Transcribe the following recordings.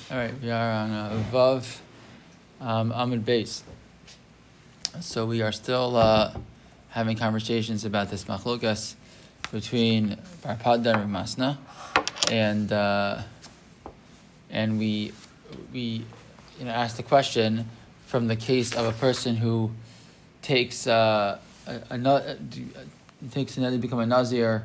All right, we are on Vav Amud Beis. So we are still having conversations about this machlokas between Bar Pada and Masna, and we asked the question from the case of a person who takes another become a nazir.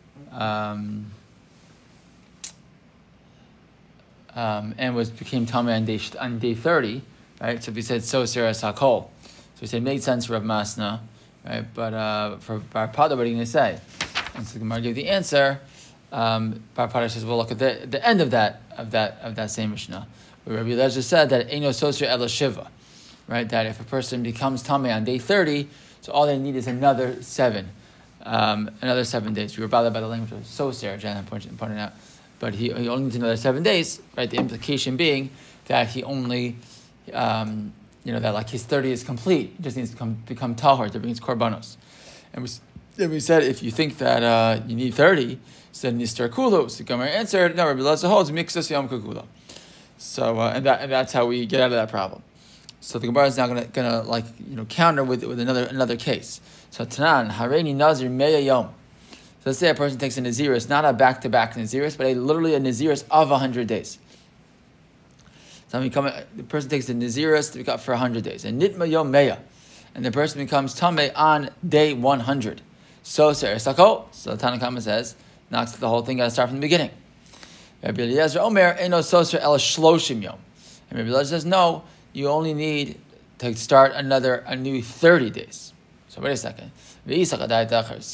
And became Tamei on day 30, right? So if we said so Seras Hakol, so we said it made sense for Rav Masna, right? But for Bar Pada, what are you going to say? And so the Gemara gave the answer. Bar Pada says, well, look at the end of that same Mishnah, where Rabbi Eliezer said that Eino Soser Ela Shiva, right? That if a person becomes Tamei on day 30, so all they need is another 7 days. We were bothered by the language of Soser, Jan pointed out. But he only needs another 7 days, right? The implication being that he only, that like his 30 is complete. He just needs to become tahor to bring his korbanos. And we said if you think that you need 30, so then Nistar Kulu. So Gemara answered, no, Rabbi Eliezer holds mixus yom kukula. So and that's how we get out of that problem. So the Gemara is now gonna counter with another case. So Tanan Hareini Nazir Meya Yom. So let's say a person takes a Naziris, not a back-to-back Naziris, but literally a Naziris of 100 days. So the person takes the Naziris to become for 100 days. And Nitma Yom Meya. And the person becomes Tamei on day 100. So Seresako. So the Tanakhama says, knocks the whole thing, got to start from the beginning. Rabbi Eliezer Omer, Eino Soser El Shloshim Yom. And Rabbi Eliezer says, no, you only need to start a new 30 days. So wait a second. If Rabbi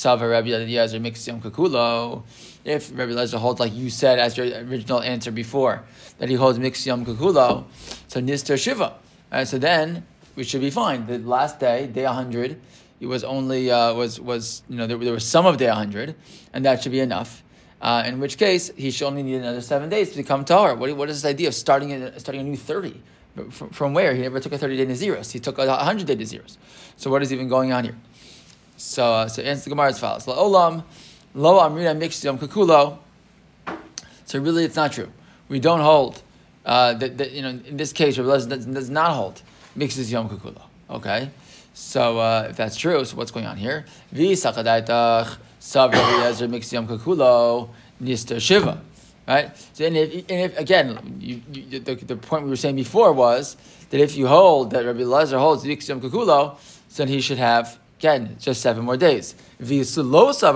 Eliezer holds like you said as your original answer before, that he holds mix yom kukulo, so Nistar Shiva. Right, so then we should be fine. The last day 100, it was only there was some of day 100, and that should be enough. In which case he should only need another 7 days to become tahor. What is this idea of starting a new 30? From where? He never took a 30-day Naziris. He took a 100-day Naziris. So what is even going on here? So answer the Gemara as follows: La'olam lo amrina mixed yom kukulo. So really, it's not true. We don't hold that in this case, Rabbi Eliezer does not hold mixes yom kukulo. Okay, so if that's true, so what's going on here? V'sakadaitach sav Rabbi Eliezer mixes yom kukulo nistar shiva. Right. So and if again, the point we were saying before was that if you hold that Rabbi Eliezer holds mixes yom kukulo, so then he should have. Again, just 7 more days. But if he doesn't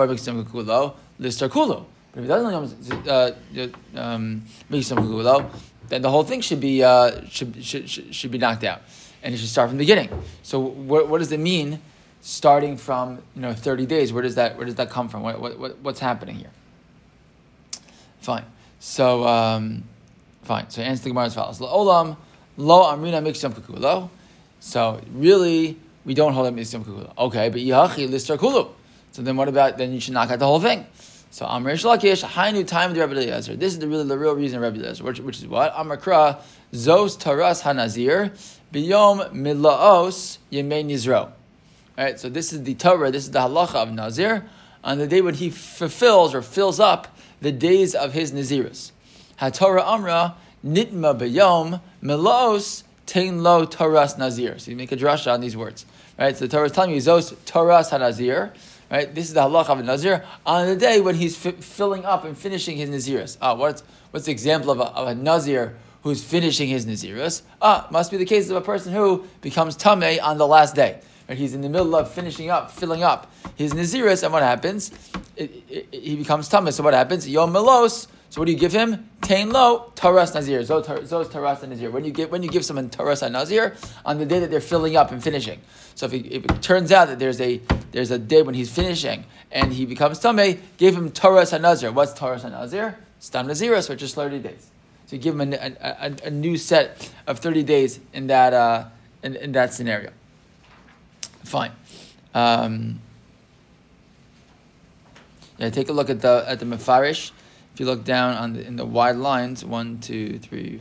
then the whole thing should be knocked out, and it should start from the beginning. So what does it mean, starting from 30 days? Where does that come from? What's happening here? Fine. So So answer the Gemara as follows: Olam lo amrina mixyam kukulo. So really. We don't hold it Mitzvah Kukula. Okay, but Yahachi Listar Kulu. So then what about, then you should knock out the whole thing. So Amr Shlakish, Hainu time of the Rabbi Eliezer. This is the real reason Rabbi Eliezer, which is what? Amr Kra, Zos Taras Hanazir, Biyom Milaos Yemei Nizro. Right, so this is the Torah, this is the halacha of Nazir, on the day when he fulfills or fills up the days of his Naziris. HaTorah Amra, Nitma Biyom Milaos Tein Lo Taras Nazir. So you make a drasha on these words. Right, so the Torah is telling you, Zos Taras HaNazir, right? This is the halacha of a Nazir on the day when he's filling up and finishing his Naziris. What's the example of a Nazir who's finishing his Naziris? Must be the case of a person who becomes Tamei on the last day. Right? He's in the middle of filling up his Naziris, and what happens? He becomes Tamei. So what happens? Yom Melos. So what do you give him? Tein Lo Taras Nazir. Zos Taras Nazir. When you give someone Taras Nazir on the day that they're filling up and finishing. So if it turns out that there's a day when he's finishing and he becomes Tamei, give him Taras Nazir. What's Taras Nazir? Stam Naziris, which is 30 days. So you give him a new set of 30 days in that in that scenario. Fine. Take a look at the Mefarish. If you look down in the wide lines, 1, 2, 3,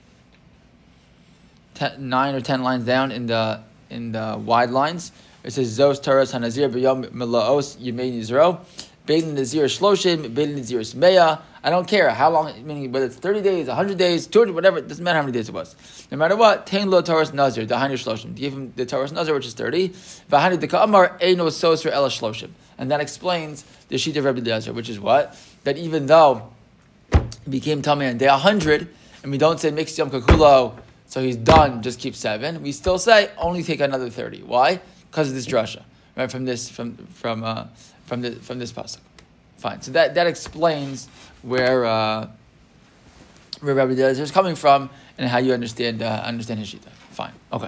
4, 9 or 10 lines down in the wide lines, it says Zos Taras Hanazir B'Yom Milaos Yemei Nizro. Bein Nazir Shloshim, Bein Nazir Meya. I don't care how long, meaning whether it's 30 days, 100 days, 200, whatever, it doesn't matter how many days it was. No matter what, Tain Lo Taurus Nazir, Dahani Shloshim. Give him the Taurus Nazir, which is 30. Vahani Deka Amar, Eino Sosra Ela Shloshim. And that explains the sheet of Rabbi Eliezer, which is what? That even though he became Tamei on day 100, and we don't say Mixed Yom Kakulo, so he's done, just keep 7, we still say only take another 30. Why? Because of this drasha, right? From this pasuk. Fine. So that explains where Rabbi Eliezer is coming from and how you understand his shita. Fine. Okay.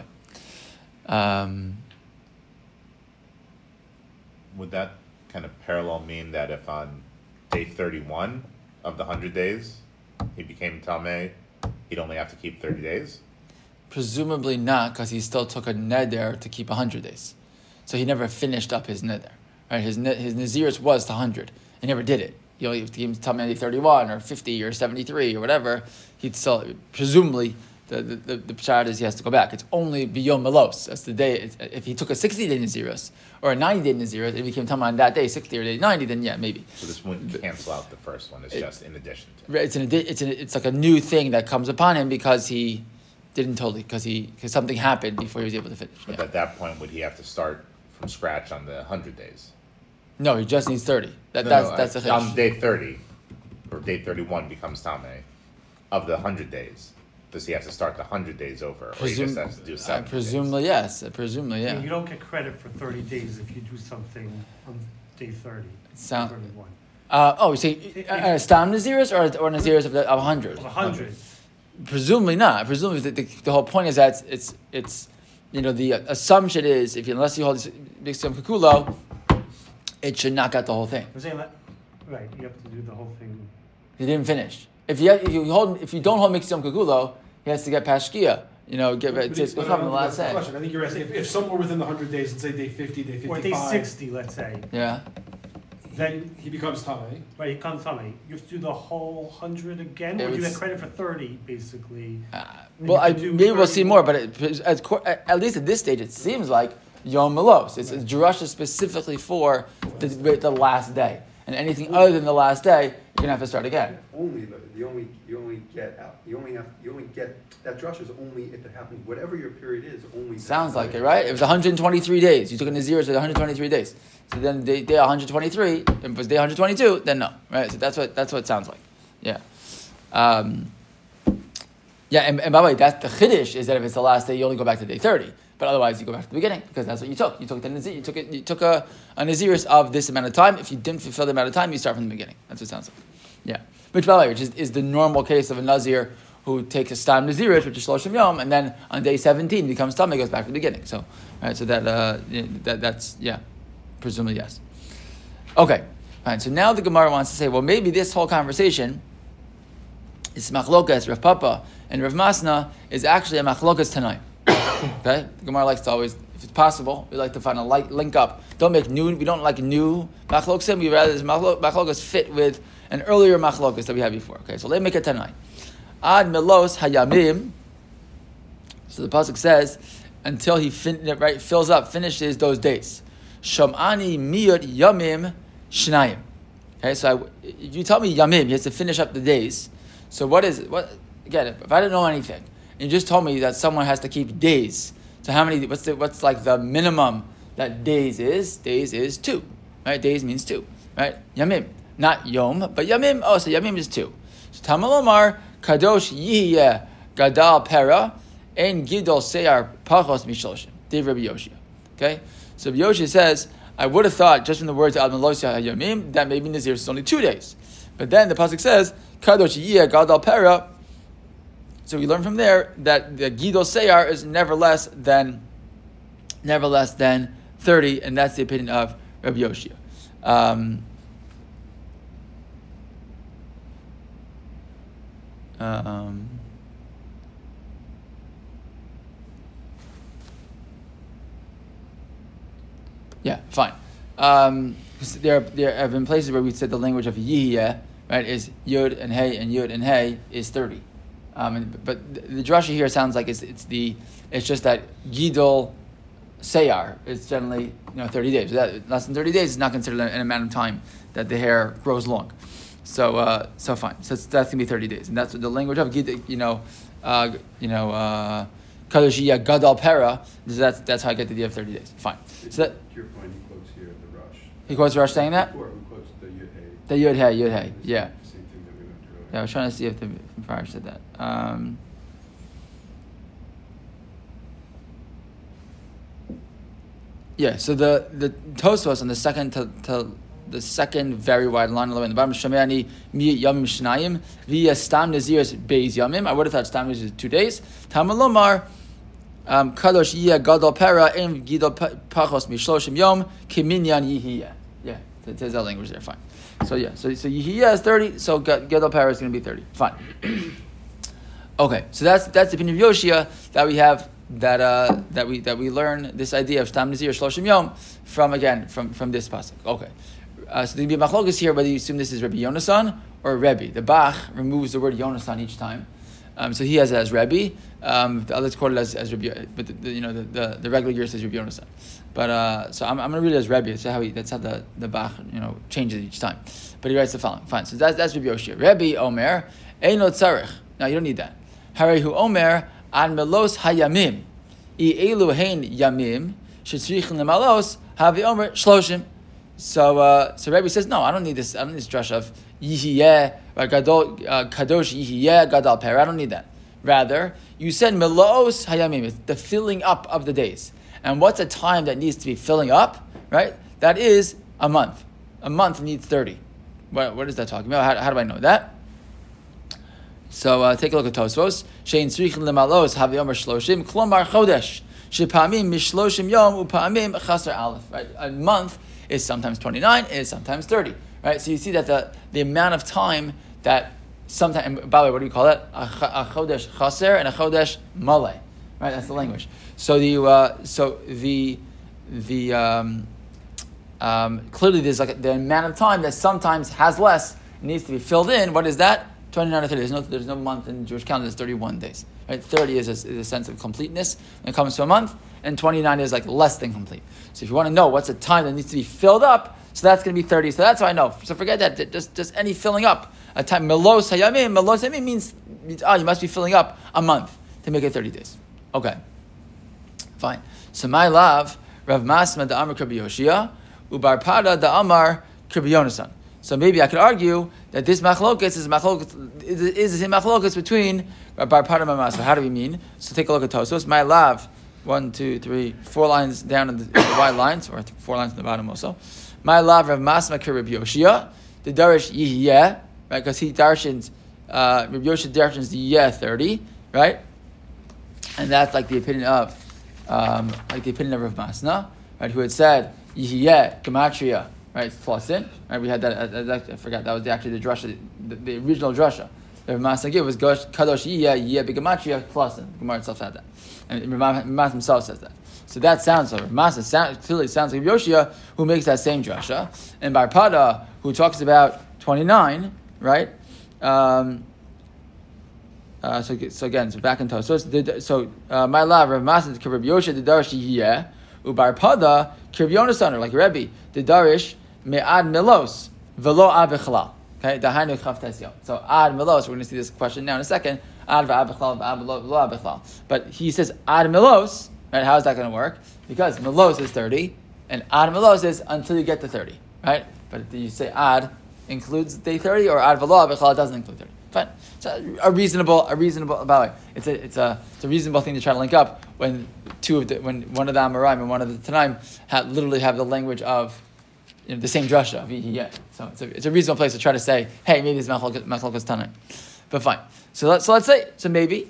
Would that kind of parallel mean that if on day 31 of the 100 days he became Tamei, he'd only have to keep 30 days? Presumably not, because he still took a neder to keep 100 days. So he never finished up his neder. Right? His Nazirus was to 100. He never did it. You know, if he was Tamei on day 31 or 50 or 73 or whatever, he'd still, presumably, the pshat is he has to go back. It's only biyom melos. That's the day. If he took a 60-day Nazirus or a 90-day Nazirus, and he became Tamei on that day, 60 or day 90, then yeah, maybe. So this wouldn't cancel out the first one. It's just in addition to. Right. It's like a new thing that comes upon him because he didn't totally, because something happened before he was able to finish. But at that point, would he have to start from scratch on the 100 days? No, he just needs 30. That's the chiddush. On day 30, or day 31 becomes Tamei, of the 100 days. Does he have to start the 100 days over, or he just has to do 7 presumably, days? Yes. Presumably, yeah. You don't get credit for 30 days if you do something on day 30. 31. You say Stam Naziris or Naziris of 100? Of 100. Presumably not. Presumably the whole point is that it's the assumption is unless you hold Mixed Yom Kakulo, it should knock out the whole thing. I'm saying that, right? You have to do the whole thing. He didn't finish. If you don't hold Mixed Yom Kakulo, he has to get Pashkia. To come the last day. I think you're asking if somewhere within the 100 days, let's say day 50, day 55, or day 60, let's say. Yeah. Then he becomes Tamei. Right, he comes Tamei. You have to do the whole 100 again, or do you get credit for 30, basically? Maybe we'll see more, but at least at this stage, it seems like Yom Melos. It's Jerusha specifically for the last day, and anything other than the last day, you're gonna have to start again. You only get that drush is only if it happens. Whatever your period is, only sounds like it, right? It was 123 days. You took a Nazir to 123 days. So then day 123, if it was day 122, then no, right? So that's what it sounds like. Yeah. And by the way, that's the chiddush is that if it's the last day, you only go back to day 30. But otherwise, you go back to the beginning because that's what you took. You took the Nazir. You took a Nazirus of this amount of time. If you didn't fulfill the amount of time, you start from the beginning. That's what it sounds like. Yeah. Which, by the way, is the normal case of a Nazir who takes a Stam Nazirus, which is Shloshim Yom, and then on day 17 becomes Tamei, goes back to the beginning. So, right. So that's presumably yes. Okay. Fine. So now the Gemara wants to say, well, maybe this whole conversation is machlokas Rav Papa and Rav Masna is actually a machlokas tonight. Okay, the Gemara likes to always, if it's possible, we like to find a link up. We don't like new machlokas. We rather this machlokas fit with an earlier machlokas that we had before. Okay, so let me make it tonight. Ad melos hayamim. So the pasuk says, until he finishes those days. Shamani miyot yamim shnayim. Okay, so if you tell me yamim, he has to finish up the days. So what again? If I didn't know anything, and you just told me that someone has to keep days. So how many? What's like the minimum that days is? Days is 2, right? Days means 2, right? Yamim, not yom, but yamim. Oh, so yamim is 2. So Tamalomar kadosh yihye gadal pera en gidol seyar pachos mishloshim. Dave Rabbi Yoshia. Okay, so Rabbi Yoshia says, I would have thought just from the words Ad Melosia Yamim that maybe Nazir is only 2 days, but then the pasuk says kadosh yihye gadal pera. So we learn from there that the Gidol Seyar is never less than 30, and that's the opinion of Rabbi Yoshia. Yeah, fine. There have been places where we said the language of Yihya, right, is Yud and Hey is 30. But the drasha here sounds like it's just that Gidol Seyar is generally 30 days. Less than 30 days is not considered an amount of time that the hair grows long. So fine. So that's gonna be 30 days, and that's what the language of Kadoshia Gadal Pera. That's how I get the idea of 30 days. Fine. So that, to your point, he quotes here the Rush. he quotes Rush saying that. Before, he quotes the Yud Hey. The Yud Hey. Yeah. Same thing that we went through. Yeah, I was trying to see if the Farash said that. Yeah, so the Tosfos on the second to the second very wide line in the bottom, Shameani mi yamim shnayim via stam naziris beis yamim. I would have thought stam naziris is 2 days. Tamalomar kadosh yia gadol pera im gidol pachos mishloshim yom kiminyan yihiyah. Yeah, there's that language there. Fine. So yihiyah is 30. So gadol pera is going to be 30. Fine. Okay, so that's the opinion of Yoshia that we have. That we learn this idea of stam nazir shloshim yom from this pasuk. Okay, so there'd be a machlokas here whether you assume this is Rabbi Yonasan or Rebbe. The Bach removes the word Yonasan each time, so he has it as Rebbe. The others quote it as Rebbe, but the regular year says Rabbi Yonasan. But so I'm going to read it as Rebbe. That's how the Bach changes each time. But he writes the following. Fine. So that's Rabbi Yoshia. Rebbe Omer Eino Tzarich. Now you don't need that. Harehu Omer. An melos hayamim, elu hein yamim shetzrichin lemalos havi omer shloshim. So Rebbe says, no, I don't need this. I don't need this drush of yihiyeh gadol kadosh yihiyeh gadal per. I don't need that. Rather, you said melos hayamim, it's the filling up of the days. And what's a time that needs to be filling up? Right, that is a month. A month needs 30. What is that talking about? How do I know that? So take a look at Tosfos. Shein tzrichin lemalos havi omer shloshim klomar chodesh shepamim mishloshim yom upamim chaser aleph. Right, a month is sometimes 29, is sometimes 30. Right, so you see that the amount of time that sometimes. By the way, what do you call that? A chodesh chaser and a chodesh maleh. Right, that's the language. So clearly there's like the amount of time that sometimes has less needs to be filled in. What is that? 29 or 30. There's no month in Jewish calendar. There's 31 days. Right? 30 is a sense of completeness when it comes to a month, and 29 is like less than complete. So if you want to know what's a time that needs to be filled up, so that's going to be 30. So that's how I know. So forget that. Just any filling up. A time melos hayamim means you must be filling up a month to make it 30 days. Okay, fine. So my love, Rav Masma da Amar Kirbi Yoshia, Ubar Pada da Amar Kirbi Yonasan. So maybe I could argue that this machlokas is the same machlokas between Bar Pada and Masma. How do we mean? So take a look at Tosfos. My love, 1, 2, 3, 4 lines down in the wide lines, or 4 lines in the bottom also. My love, Rav Masma Kirbi Yoshia, the Darish Yihiyeh, right? Because he darshans, Rabbi Yoshia darshans the Yeh 30, right? And that's like the opinion of Rav Masna, right? Who had said Yihiyeh Gematria. Right, plus in. Right, we had that. I forgot that was actually the drasha, the original drasha. The Masna gave was kadosh yiyeh b'gematria plus in. The Gemara itself had that, and Masna himself says that. So that sounds like Masna clearly sounds like Yoshia, who makes that same drasha, and Bar Pada, who talks about 29, right? So back in Tosfos. So my love, Rav Masna to Rabbi Yoshia the Darish yiyeh, uBar Pada Kirb Yonasan, like Rebbe the Darish. Me'ad melos velo ad b'chalal. Okay, dahainu chavtes yom. So ad melos. We're going to see this question now in a second. Ad v'ad b'chalal v'lo ad b'chalal. But he says ad melos. Right? How is that going to work? Because melos is 30, and ad melos is until you get to 30. Right? But do you say ad includes day 30, or ad v'lo ad b'chalal doesn't include 30? Fine. It's a reasonable. By the way, it's a reasonable thing to try to link up when when one of the Amoraim and one of the Tanaim literally have the language of the same drasha. Yeah. So it's a reasonable place to try to say, hey, maybe it's Machlokas Tanaim. But fine. So let's say maybe.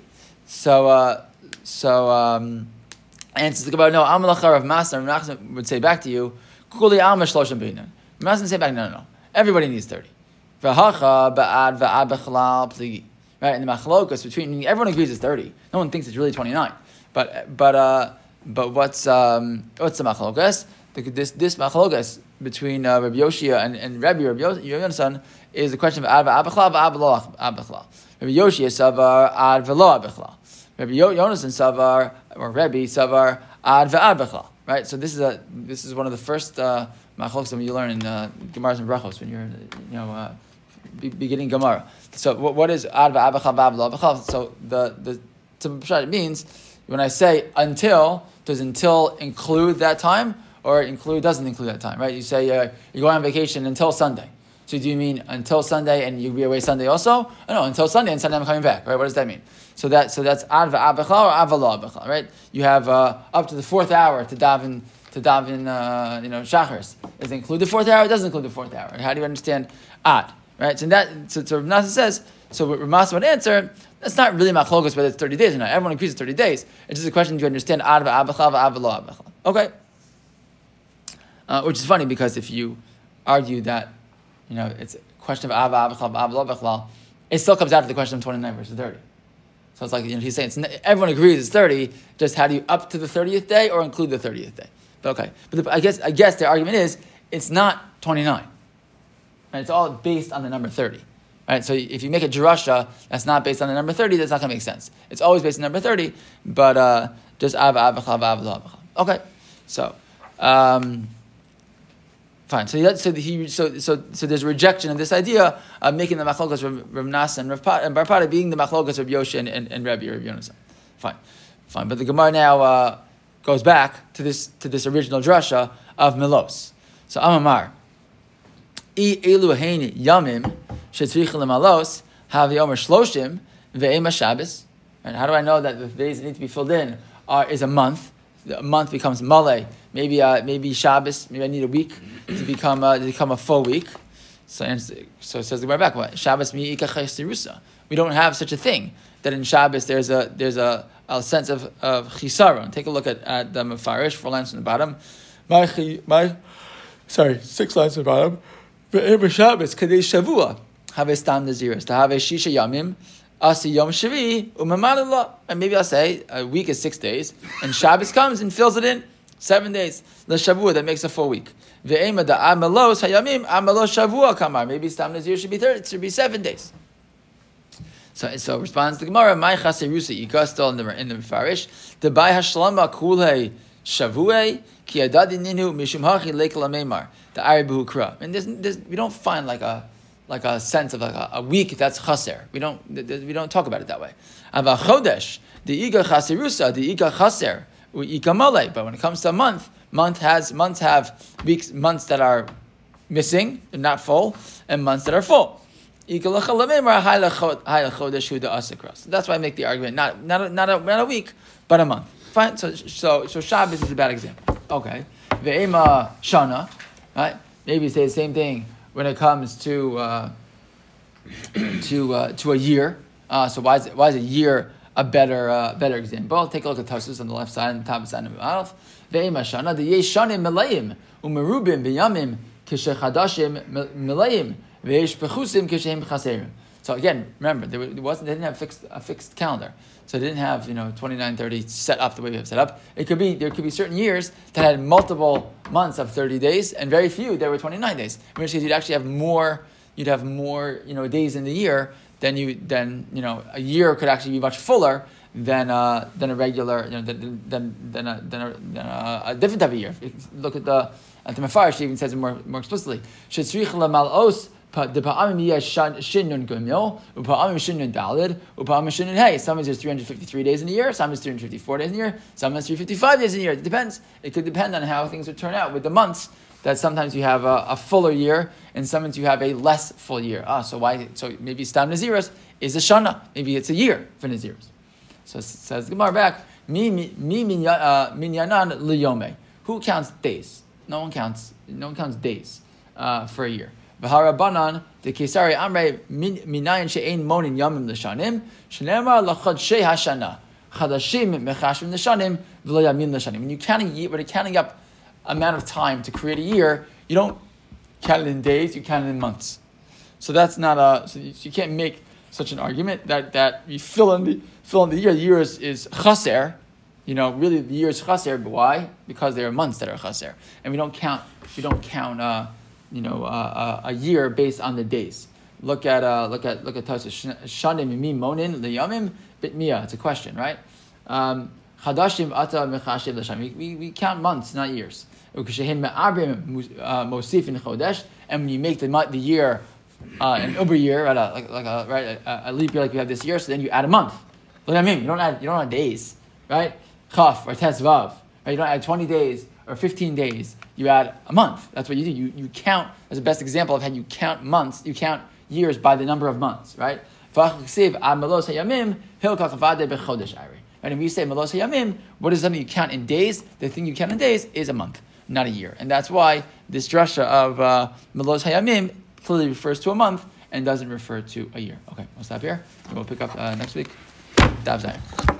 And to about no Amalachar of Master would say back to you, Kuli Alma Shloshim Beinan. Master would say back, no. Everybody needs 30. V'hacha ba'ad v'ad b'chalal pligi. Right, and the Machlokas between everyone agrees it's 30. No one thinks it's really 29. But what's the Machlokas? This Machlokas between Rabbi Yoshia and Rabbi Yonasan is the question of ad v'abichlal v'abelo abichlal. Rabbi Yoshia savar ad v'lo abichlal. Rabbi Yonasan savar or Rabbi savar ad v'abichlal. right? So this is one of the first machlokes that you learn in Gemaras and Brachos when you're beginning Gemara. So what is ad va'abacha va'av? So the it means when I say until, does until include that time or doesn't include that time, right? You say you're going on vacation until Sunday. So do you mean until Sunday and you'll be away Sunday also? Oh, no, until Sunday and Sunday I'm coming back, right? What does that mean? So that's ad va'abacha or ad v'lo abacha, right? You have up to the 4th hour to daven shachars. Does it include the 4th hour? It doesn't include the 4th hour. How do you understand ad? Right? So Rav Nasa says, so what Rav Nasa would answer, that's not really machlokes whether it's 30 days or not. Everyone agrees it's 30 days. It's just a question, do you understand ad va'abacha va'ad v'lo abacha? Okay. Which is funny because if you argue that, it's a question of ad va'abacha va'ad v'lo abacha, it still comes out to the question of 29 versus 30. So it's like, he's saying, everyone agrees it's 30, just how do you up to the 30th day or include the 30th day? But okay. But I guess the argument is, it's not 29. Right? It's all based on the number 30. Right? So if you make a drasha that's not based on the number 30, that's not going to make sense. It's always based on the number 30, but just av abacha vav lo abacha. Okay, so fine. So there's a rejection of this idea of making the machlokas Rav Nasa and Bar Pada being the machlokas of Yoshi and Rabbi Yonasan. Fine. But the Gemara now goes back to this original drasha of Milos. So Amamar. Elu hein yamim shetzrich lemalos have yomer shloshim ve'ema Shabbos. And how do I know that the days that need to be filled in is a month? A month becomes malay. Maybe Shabbos. Maybe I need a week to become a full week. So it says the Gemara back. What Shabbos mi'ika chaysirusa? We don't have such a thing that in Shabbos there's a sense of chisaron. Take a look at the Mefarish, 4 lines from the bottom. 6 lines from the bottom. Ve'ema Shabbos kadei shavua have stam naziris to have a shisha yamim asi yom shavi umamanallah. And maybe I'll say a week is 6 days, and Shabbos comes and fills it in 7 days. The shavua that makes a full week. Ve'ema da amalos hayamim amalos shavua kamar. Maybe stam nazir should be 7 days. So responds the Gemara, my chaserusa yika still in the Mefarish. The by hashlama kulei shavuei ki adadi ninu mishum hachi lekla meimar. The Aribu Kra. And we don't find like a sense of like a week that's chaser. We don't talk about it that way. Ava chodesh, the iga chaserusa, the iga chaser, ika male. But when it comes to a months have weeks, months that are missing, they're not full, and months that are full. That's why I make the argument, not a week, but a month. Fine. So Shabbos is a bad example. Okay. Ve'ema shana. Right? Maybe you say the same thing when it comes to a year. So why is a year a better example? Take a look at Tosfos on the left side and the top side of the Aleph. Ve'ema shana the yeshanim melayim umerubim b'yamim kishechadashim melayim ve'esh bechusim kishem chaserim. So again, remember they didn't have a fixed calendar. So they didn't have 29, 30 set up the way we have set up. There could be certain years that had multiple months of 30 days, and very few that were 29 days. In which case you'd actually have more. You'd have more days in the year than a year could actually be much fuller than a regular than a different type of year. If you look at the Mefarish, even says it more explicitly. Shetzrich lamal'os. Sometimes there's 353 days in a year, sometimes 354 days in a year, sometimes 355 days in a year. It depends. It could depend on how things would turn out with the months. That sometimes you have a fuller year, and sometimes you have a less full year. So why? So maybe Stam Naziris is a shana. Maybe it's a year for Naziris. So it says Gemara back. Mi minyanan liyome. Who counts days? No one counts days for a year. V'harabanan the Kesari Amrei minayin she'ein monin yamim l'shanim shenemar lachadshei hashana chadashim mechashim l'shanim v'lo yamim l'shanim. When you're counting up amount of time to create a year, you don't count it in days, you count it in months. So that's not so you can't make such an argument that you fill in the year. The year is chaser. Really the year is chaser, but why? Because there are months that are chaser, and we don't count a year based on the days. Look at Tosfos. Shanim mi monin liyamim bit mia. It's a question, right? Chadashim ata mechashiv l'sham. We count months, not years. Ukeshehin me'arbim mosif in chodesh, and when you make the year an uber year, right, a leap year like we have this year, so then you add a month. What do I mean? You don't add days, right? Chaf or tesvav, right? You don't add 20 days or 15 days. You add a month. That's what you do. You count, as the best example of how you count months. You count years by the number of months, right? And when you say melos hayamim, what is something you count in days? The thing you count in days is a month, not a year. And that's why this drasha of melos hayamim clearly refers to a month and doesn't refer to a year. Okay, we'll stop here. We'll pick up next week. Dav Zayin.